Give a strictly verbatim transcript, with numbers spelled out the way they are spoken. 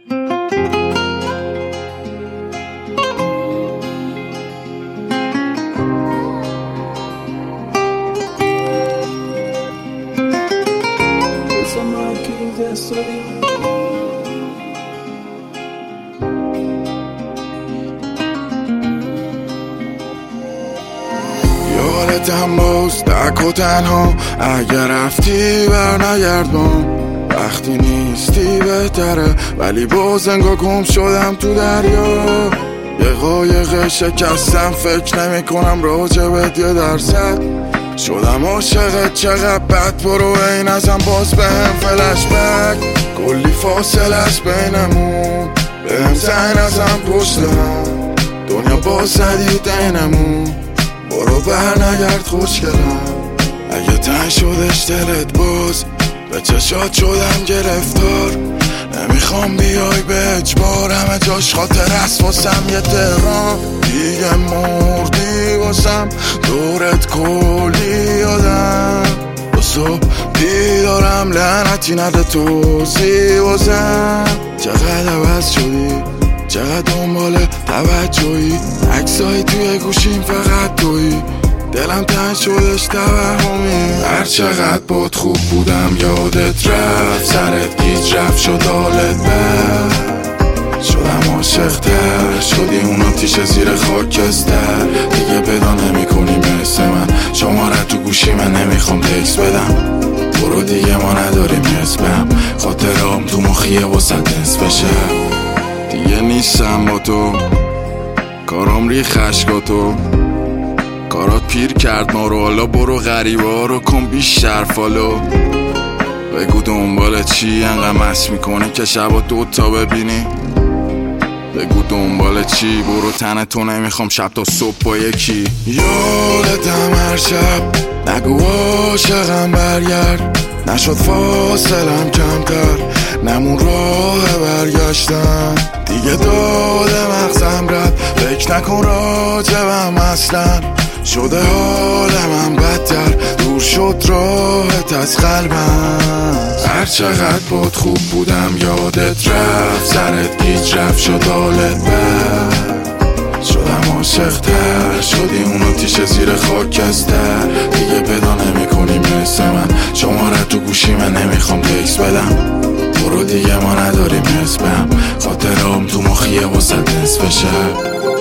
یادتم باز تک و تنها، اگر رفتی بر نگردم، وقتی نیستی بهتره ولی باز انگار گم شدم تو دریا. یه قایق شکستم فکر نمی کنم راجبت یه درصد، شدم عاشقت چقدر بد، برو این ازم باز بهم فلش بک. کلی فاصله است بینمون، بهم زنگ ازم پشتم، دنیا باز زدی دینمون، برو بر نگرد خوشگلم. اگه تن شدش دلت باز، به چشات شدم گرفتار، نمیخوام بیای به اجبار، همه جاش خاطر است واسم یه تهران. دیگه مردی واسم دورت کلی یادم، با صبح بیدارم لعنتی نده توضیح واسم. چقدر عوض شدی، چقدر دنبال توجهی، عکسایی توی گوشیم فقط تویی، دلم تنگ شدش توهمی. هر چقدر باد خوب بودم یادت رفت، سرت گیج رفت شد حالت بد، شدم عاشق تر شدی اون آتیش زیر خاکستر. دیگه پیدا نمی کنی مثل من، شماره تو گوشی من نمیخوام تکس بدم، برو دیگه ما نداریم اسمم، خاطرام تو مخیه واسه نصف شب. دیگه نیستم با تو، کارام ری خشکاتو، کارات پیر کرد ما رو، حالا برو غریبه ها رو کن بیشتر فالو. بگو دنبال چی انقدر مست میکنی که شبا دوتا ببینی، بگو دنبال چی، برو تن تو نمیخوام شب تا صبح با یکی. یادتم هر شب نگو عاشقم برگرد، نشد فاصلم کمتر، نمون راه برگشتن. دیگه داده مغزم رد، فکر نکن راجبم اصلا، شده حال من بدتر، دور شد راحت از قلبم. هر چقدر باد خوب بودم یادت رفت، سرت گیج رفت شد حالت بد، شدم عاشق تر شدی اون آتیش زیر خاکستر. دیگه پیدا نمی کنی مثل من، شماره تو گوشی من نمیخوام تکس بدم، برو دیگه ما نداریم اسمم، خاطرام تو مخیه واسه نصف شب.